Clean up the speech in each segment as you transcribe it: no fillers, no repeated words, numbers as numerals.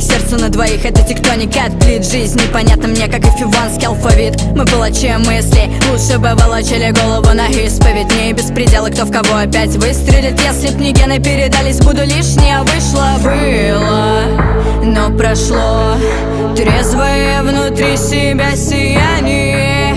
сердцу на двоих, это тектоника, отплит. Жизнь непонятна мне, как и фиванский алфавит. Мы палачи мыслей, лучше бы волочили голову на исповедь. Не беспределы, кто в кого опять выстрелит. Если б не гены передались, буду лишнее. Вышло, было, но прошло. Трезвое внутри себя сияние.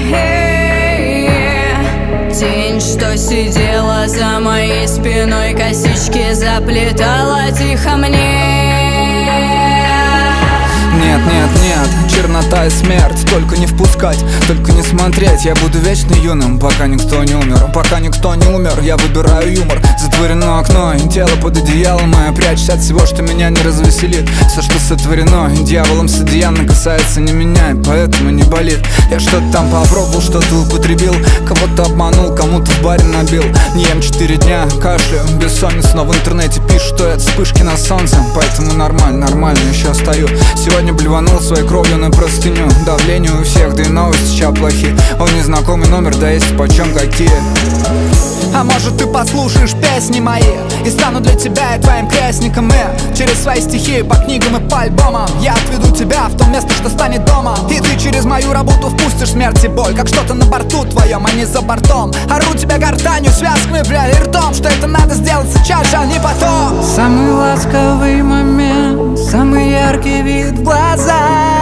Тень, что сидела за моей спиной, косички заплетала тихо мне. Нет, нет, нет, чернота и смерть. Только не впускать, только не смотреть. Я буду вечно юным, пока никто не умер. Пока никто не умер, я выбираю юмор. Затворено окно, и тело под одеялом мое прячется от всего, что меня не развеселит. Все, что сотворено, дьяволом с одеяна, касается не меня, и поэтому не болит. Я что-то там попробовал, что-то употребил, кого-то обманул, кому-то в баре набил. Не ем 4 дня, кашляю, бессонница, но в интернете пишут, что это вспышки на солнце. Поэтому нормально, нормально, еще стою. Сегодня блеванул своей кровью на простыню. Давление у всех, да и новости сейчас плохие. Он незнакомый номер, да есть почем какие. А может ты послушаешь песни мои и стану для тебя и твоим крестником. И через свои стихи по книгам и по альбомам я отведу тебя в то место, что станет домом. И ты через мою работу впустишь смерть и боль, как что-то на борту твоем, а не за бортом. Ору тебя гортанью, связками, бля, и ртом, что это надо сделать сейчас же, а не потом. Самый ласковый момент, самый яркий вид в глазах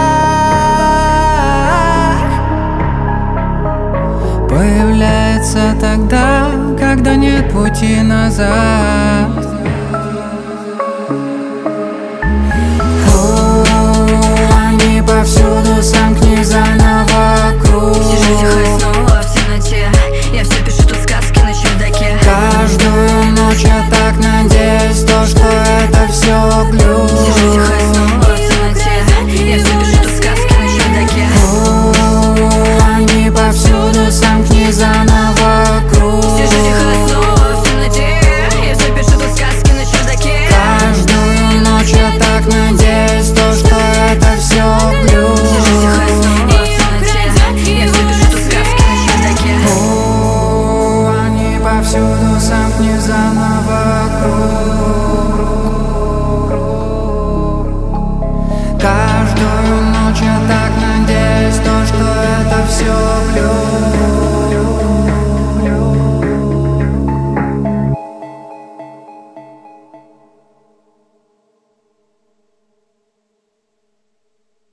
появляется тогда, когда нет пути назад. Они повсюду, сомкни заново круг. Сижу тихо снова в темноте, я все пишу тут сказки на чердаке. Каждую ночь я так надеюсь, то, что это все глюк. Сижу тихо снова в темноте, я все пишу тут сказки на чердаке. Они повсюду, сомкни заново круг. Сижу тихо снова в темноте, я все пишу тут сказки на чердаке. Каждую ночь я так надеюсь, то, что это все глюк. Сижу тихо снова в темноте, я все пишу тут сказки на чердаке. Они повсюду, сомкни заново круг.